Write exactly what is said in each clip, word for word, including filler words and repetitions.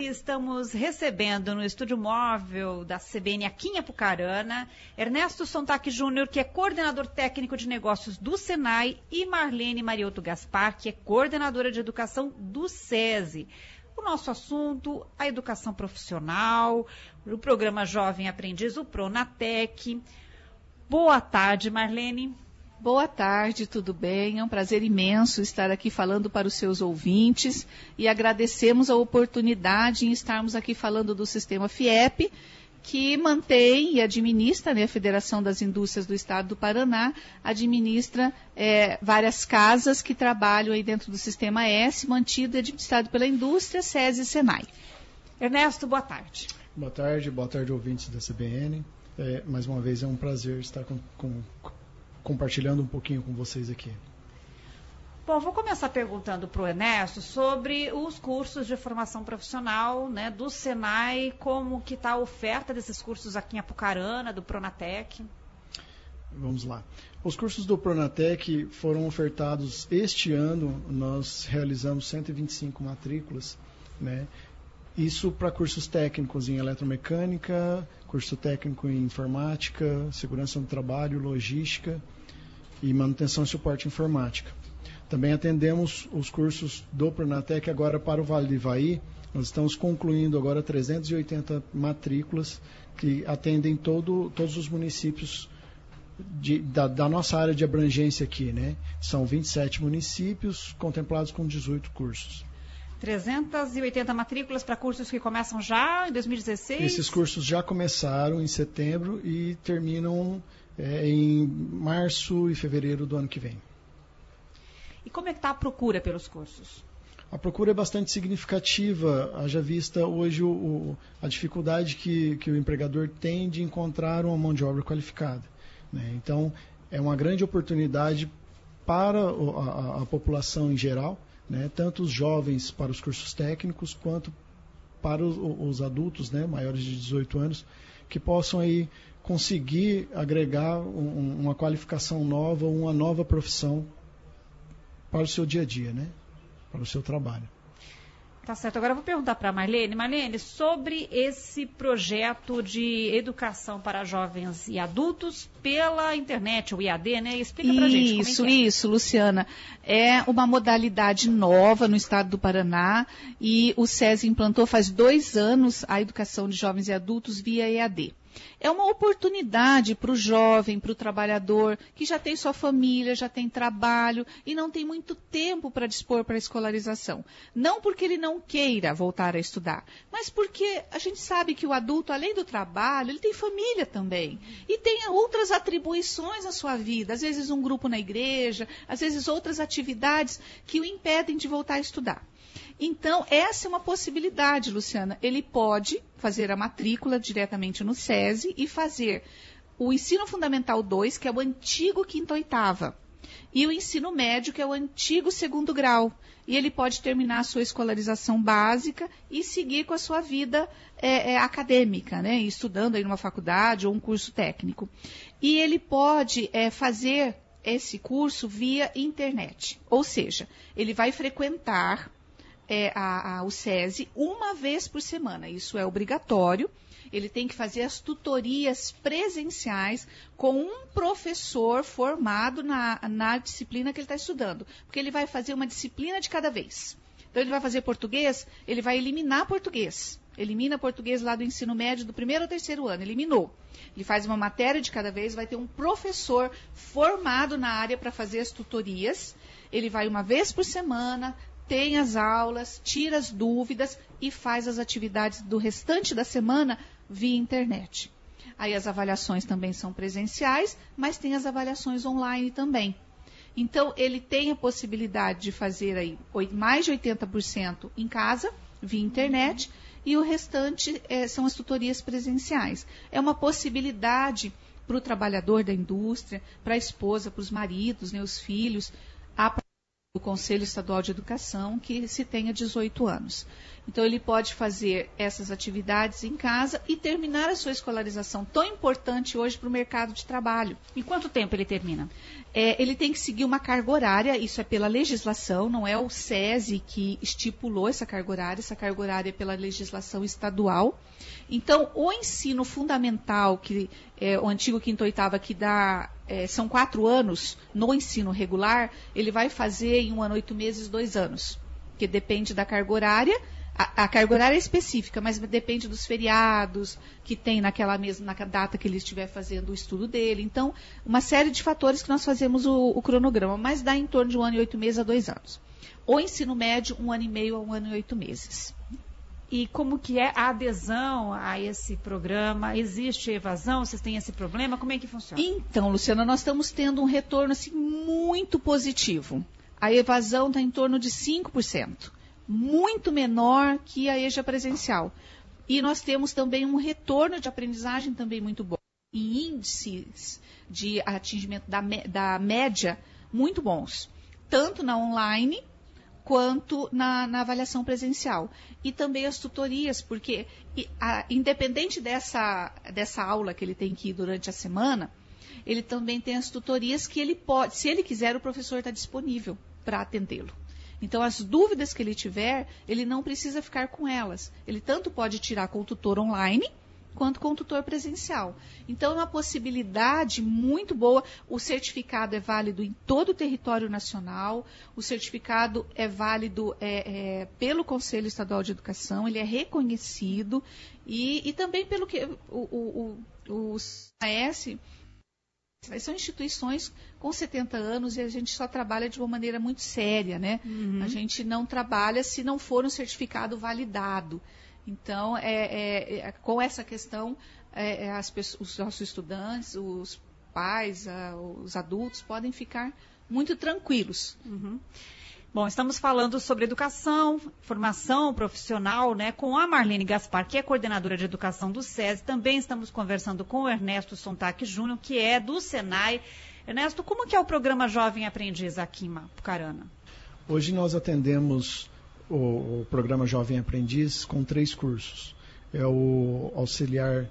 Estamos recebendo no estúdio móvel da C B N aqui em Apucarana, Ernesto Sontak Júnior, que é coordenador técnico de negócios do Senai, e Marlene Mariotto Gaspar, que é coordenadora de educação do SESI. O nosso assunto, a educação profissional, o programa Jovem Aprendiz, o Pronatec. Boa tarde, Marlene. Boa tarde, tudo bem? É um prazer imenso estar aqui falando para os seus ouvintes e agradecemos a oportunidade em estarmos aqui falando do sistema FIEP, que mantém e administra, né, a Federação das Indústrias do Estado do Paraná, administra é, várias casas que trabalham aí dentro do sistema S, mantido e administrado pela indústria, SESI e Senai. Ernesto, boa tarde. Boa tarde, boa tarde, ouvintes da C B N. É, mais uma vez é um prazer estar com, com, compartilhando um pouquinho com vocês aqui. Bom, vou começar perguntando para o Ernesto sobre os cursos de formação profissional, né, do Senai, como que está a oferta desses cursos aqui em Apucarana, do Pronatec. Vamos lá. Os cursos do Pronatec foram ofertados este ano, nós realizamos cento e vinte e cinco matrículas, né? Isso para cursos técnicos em eletromecânica, curso técnico em informática, segurança do trabalho, logística e manutenção e suporte informática. Também atendemos os cursos do Pronatec agora para o Vale do Ivaí. Nós estamos concluindo agora trezentas e oitenta matrículas que atendem todo, todos os municípios de, da, da nossa área de abrangência aqui, né? São vinte e sete municípios contemplados com dezoito cursos. trezentas e oitenta matrículas para cursos que começam já em dois mil e dezesseis? Esses cursos já começaram em setembro e terminam é, em março e fevereiro do ano que vem. E como é que está a procura pelos cursos? A procura é bastante significativa, haja vista hoje o, o, a dificuldade que, que o empregador tem de encontrar uma mão de obra qualificada, né? Então, é uma grande oportunidade para a, a, a população em geral, né, tanto os jovens para os cursos técnicos quanto para os, os adultos, né, maiores de dezoito anos, que possam aí conseguir agregar um, uma qualificação nova, uma nova profissão para o seu dia a dia, né, para o seu trabalho. Tá certo. Agora eu vou perguntar para a Marlene. Marlene, sobre esse projeto de educação para jovens e adultos pela internet, o I A D, né? Explica para a gente como é que é. Isso, isso, Luciana. É uma modalidade nova no estado do Paraná e o SESI implantou faz dois anos a educação de jovens e adultos via E A D. É uma oportunidade para o jovem, para o trabalhador, que já tem sua família, já tem trabalho e não tem muito tempo para dispor para a escolarização. Não porque ele não queira voltar a estudar, mas porque a gente sabe que o adulto, além do trabalho, ele tem família também. E tem outras atribuições na sua vida, às vezes um grupo na igreja, às vezes outras atividades que o impedem de voltar a estudar. Então, essa é uma possibilidade, Luciana. Ele pode fazer a matrícula diretamente no SESI e fazer o ensino fundamental dois, que é o antigo quinta oitava, e o ensino médio, que é o antigo segundo grau. E ele pode terminar a sua escolarização básica e seguir com a sua vida é, é, acadêmica, né? Estudando aí numa faculdade ou um curso técnico. E ele pode é, fazer esse curso via internet. Ou seja, ele vai frequentar É, a, a, o SESI uma vez por semana. Isso é obrigatório. Ele tem que fazer as tutorias presenciais com um professor formado na, na disciplina que ele está estudando. Porque ele vai fazer uma disciplina de cada vez. Então, ele vai fazer português, ele vai eliminar português. Elimina português lá do ensino médio, do primeiro ao terceiro ano. Eliminou. Ele faz uma matéria de cada vez, vai ter um professor formado na área para fazer as tutorias. Ele vai uma vez por semana, tem as aulas, tira as dúvidas e faz as atividades do restante da semana via internet. Aí as avaliações também são presenciais, mas tem as avaliações online também. Então, ele tem a possibilidade de fazer aí mais de oitenta por cento em casa, via internet, e o restante é, são as tutorias presenciais. É uma possibilidade para o trabalhador da indústria, para a esposa, para os maridos, né, os filhos, a do Conselho Estadual de Educação que se tenha dezoito anos. Então, ele pode fazer essas atividades em casa e terminar a sua escolarização, tão importante hoje para o mercado de trabalho. Em quanto tempo ele termina? É, ele tem que seguir uma carga horária, isso é pela legislação, não é o SESI que estipulou essa carga horária, essa carga horária é pela legislação estadual. Então, o ensino fundamental, que é o antigo quinto oitava, que dá, é, são quatro anos no ensino regular, ele vai fazer em um ano, oito meses, dois anos, que depende da carga horária. A, a carga horária é específica, mas depende dos feriados que tem naquela mesma na data que ele estiver fazendo o estudo dele. Então, uma série de fatores que nós fazemos o, o cronograma, mas dá em torno de um ano e oito meses a dois anos. O ensino médio, um ano e meio a um ano e oito meses. E como que é a adesão a esse programa? Existe evasão? Vocês têm esse problema? Como é que funciona? Então, Luciana, nós estamos tendo um retorno assim, muito positivo. A evasão está em torno de cinco por cento. Muito menor que a EJA presencial. E nós temos também um retorno de aprendizagem também muito bom. E índices de atingimento da, da média muito bons. Tanto na online quanto na, na avaliação presencial. E também as tutorias, porque a, independente dessa, dessa aula que ele tem que ir durante a semana, ele também tem as tutorias que ele pode, se ele quiser, o professor está disponível para atendê-lo. Então, as dúvidas que ele tiver, ele não precisa ficar com elas. Ele tanto pode tirar com o tutor online, quanto com o tutor presencial. Então, é uma possibilidade muito boa. O certificado é válido em todo o território nacional. O certificado é válido é, é, pelo Conselho Estadual de Educação. Ele é reconhecido. E, e também pelo que o, o, o, o S A S... São instituições com setenta anos e a gente só trabalha de uma maneira muito séria, né? Uhum. A gente não trabalha se não for um certificado validado. Então, é, é, é, com essa questão, é, é, as pessoas, os nossos estudantes, os pais, a, os adultos podem ficar muito tranquilos. Uhum. Bom, estamos falando sobre educação, formação profissional, né, com a Marlene Gaspar, que é coordenadora de educação do SESI. Também estamos conversando com o Ernesto Sontak Júnior, que é do Senai. Ernesto, como que é o programa Jovem Aprendiz aqui em Apucarana? Hoje nós atendemos o, o programa Jovem Aprendiz com três cursos. É o auxiliar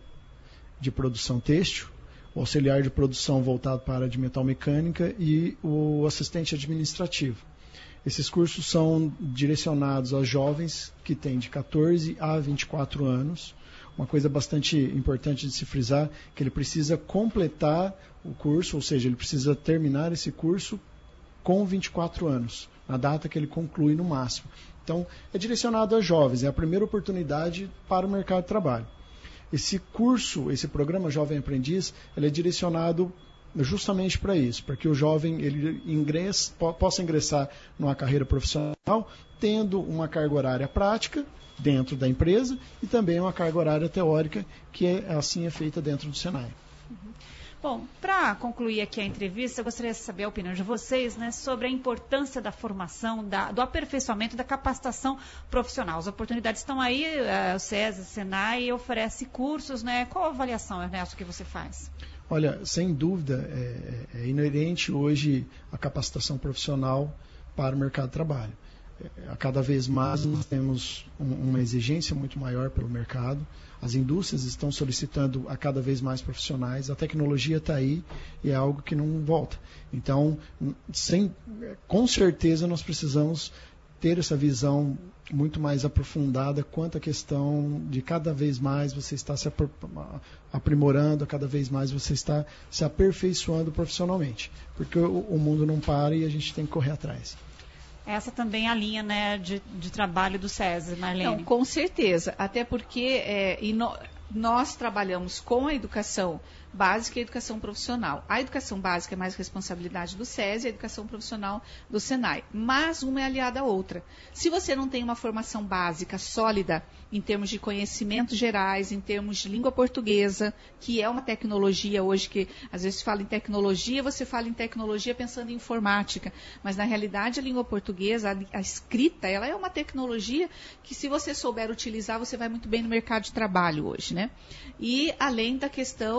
de produção têxtil, o auxiliar de produção voltado para a área de metal mecânica e o assistente administrativo. Esses cursos são direcionados a jovens que têm de quatorze a vinte e quatro anos. Uma coisa bastante importante de se frisar, que ele precisa completar o curso, ou seja, ele precisa terminar esse curso com vinte e quatro anos, na data que ele conclui no máximo. Então, é direcionado a jovens, é a primeira oportunidade para o mercado de trabalho. Esse curso, esse programa Jovem Aprendiz, ele é direcionado justamente para isso, para que o jovem ele ingresse, possa ingressar numa carreira profissional, tendo uma carga horária prática dentro da empresa e também uma carga horária teórica, que é, assim é feita dentro do Senai. Uhum. Bom, para concluir aqui a entrevista, eu gostaria de saber a opinião de vocês, né, sobre a importância da formação, da, do aperfeiçoamento, da capacitação profissional. As oportunidades estão aí, uh, o SESI, o Senai oferece cursos, né? Qual a avaliação, Ernesto, que você faz? Olha, sem dúvida, é, é inerente hoje a capacitação profissional para o mercado de trabalho. É, a cada vez mais nós temos um, uma exigência muito maior pelo mercado. As indústrias estão solicitando a cada vez mais profissionais. A tecnologia está aí e é algo que não volta. Então, sem, com certeza, nós precisamos ter essa visão muito mais aprofundada quanto à questão de cada vez mais você está se aprimorando, cada vez mais você está se aperfeiçoando profissionalmente, porque o, o mundo não para e a gente tem que correr atrás. Essa também é a linha, né, de, de trabalho do SESI, Marlene? Não, com certeza, até porque é, e no, nós trabalhamos com a educação básica e a educação profissional. A educação básica é mais responsabilidade do SESI, a educação profissional do Senai. Mas uma é aliada à outra. Se você não tem uma formação básica sólida em termos de conhecimentos gerais, em termos de língua portuguesa, que é uma tecnologia hoje que às vezes se fala em tecnologia, você fala em tecnologia pensando em informática. Mas na realidade a língua portuguesa, a, a escrita, ela é uma tecnologia que se você souber utilizar, você vai muito bem no mercado de trabalho hoje, né? E além da questão da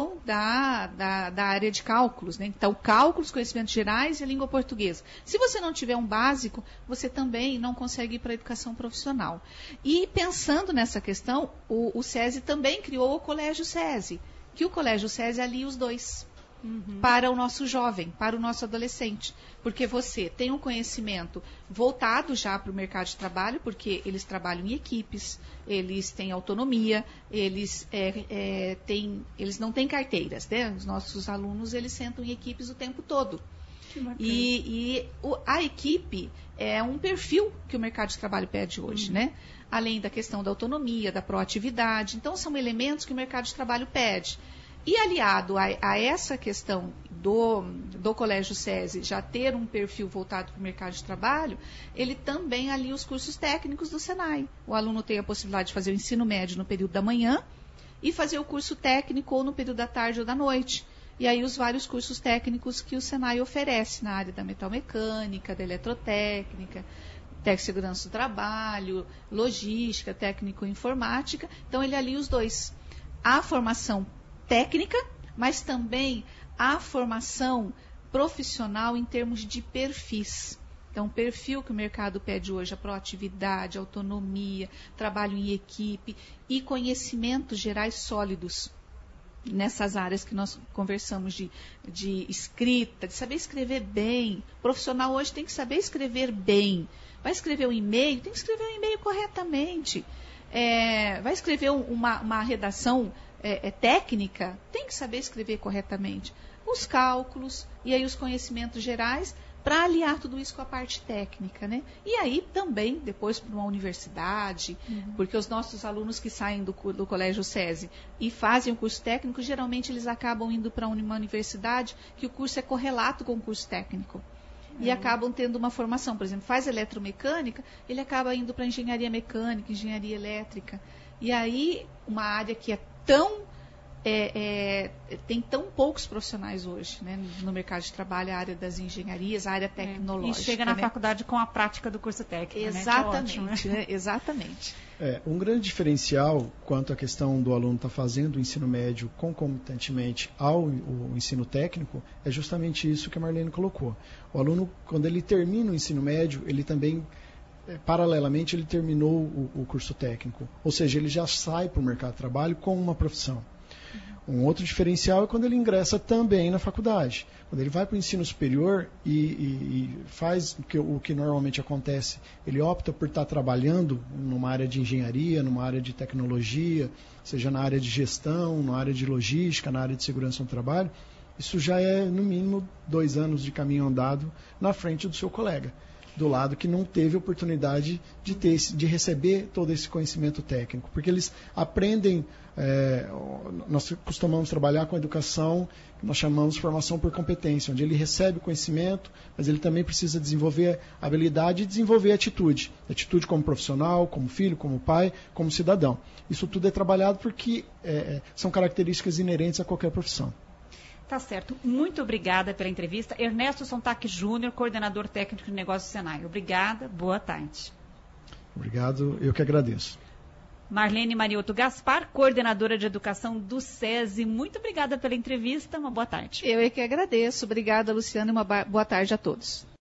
da, da, da área de cálculos, né? Então, cálculos, conhecimentos gerais e a língua portuguesa. Se você não tiver um básico, você também não consegue ir para a educação profissional. E pensando nessa questão, o, o SESI também criou o Colégio SESI, que o Colégio SESI alia os dois. Uhum. Para o nosso jovem, para o nosso adolescente. Porque você tem um conhecimento voltado já para o mercado de trabalho, porque eles trabalham em equipes, eles têm autonomia, eles, é, é, têm, eles não têm carteiras, né? Os nossos alunos, eles sentam em equipes o tempo todo. E, e o, a equipe é um perfil que o mercado de trabalho pede hoje, uhum. né? Além da questão da autonomia, da proatividade. Então, são elementos que o mercado de trabalho pede. E aliado a, a essa questão do, do Colégio SESI já ter um perfil voltado para o mercado de trabalho, ele também alia os cursos técnicos do Senai. O aluno tem a possibilidade de fazer o ensino médio no período da manhã e fazer o curso técnico ou no período da tarde ou da noite. E aí os vários cursos técnicos que o Senai oferece na área da metalmecânica, da eletrotécnica, técnico de segurança do trabalho, logística, técnico-informática. Então ele alia os dois. A formação técnica, mas também a formação profissional em termos de perfis. Então, o perfil que o mercado pede hoje, a proatividade, a autonomia, trabalho em equipe e conhecimentos gerais sólidos nessas áreas que nós conversamos de, de escrita, de saber escrever bem. O profissional hoje tem que saber escrever bem. Vai escrever um e-mail, tem que escrever um e-mail corretamente. É, vai escrever uma, uma redação É, é técnica, tem que saber escrever corretamente. Os cálculos e aí os conhecimentos gerais para aliar tudo isso com a parte técnica, né? E aí também, depois para uma universidade, uhum. porque os nossos alunos que saem do, do Colégio SESI e fazem o curso técnico, geralmente eles acabam indo para uma universidade que o curso é correlato com o curso técnico. E uhum. acabam tendo uma formação, por exemplo, faz eletromecânica, ele acaba indo para engenharia mecânica, engenharia elétrica. E aí, uma área que é tão é, é, tem tão poucos profissionais hoje, né, no mercado de trabalho, a área das engenharias, a área tecnológica. E chega na né? faculdade com a prática do curso técnico. Exatamente, né? ótimo, né? Exatamente. É, um grande diferencial quanto à questão do aluno estar tá fazendo o ensino médio concomitantemente ao o ensino técnico é justamente isso que a Marlene colocou. O aluno, quando ele termina o ensino médio, ele também paralelamente ele terminou o, o curso técnico, ou seja, ele já sai para o mercado de trabalho com uma profissão. Uhum. Um outro diferencial é quando ele ingressa também na faculdade, quando ele vai para o ensino superior e, e, e faz o que, o que normalmente acontece, ele opta por estar trabalhando numa área de engenharia, numa área de tecnologia, seja na área de gestão, na área de logística, na área de segurança no trabalho. Isso já é no mínimo dois anos de caminho andado na frente do seu colega, do lado que não teve oportunidade de, ter, de receber todo esse conhecimento técnico. Porque eles aprendem, é, nós costumamos trabalhar com educação, que nós chamamos de formação por competência, onde ele recebe o conhecimento, mas ele também precisa desenvolver habilidade e desenvolver atitude. Atitude como profissional, como filho, como pai, como cidadão. Isso tudo é trabalhado porque é, são características inerentes a qualquer profissão. Tá certo. Muito obrigada pela entrevista. Ernesto Sontak Júnior, coordenador técnico de negócios do Senai. Obrigada. Boa tarde. Obrigado. Eu que agradeço. Marlene Mariotto Gaspar, coordenadora de educação do SESI. Muito obrigada pela entrevista. Uma boa tarde. Eu é que agradeço. Obrigada, Luciana, e uma boa tarde a todos.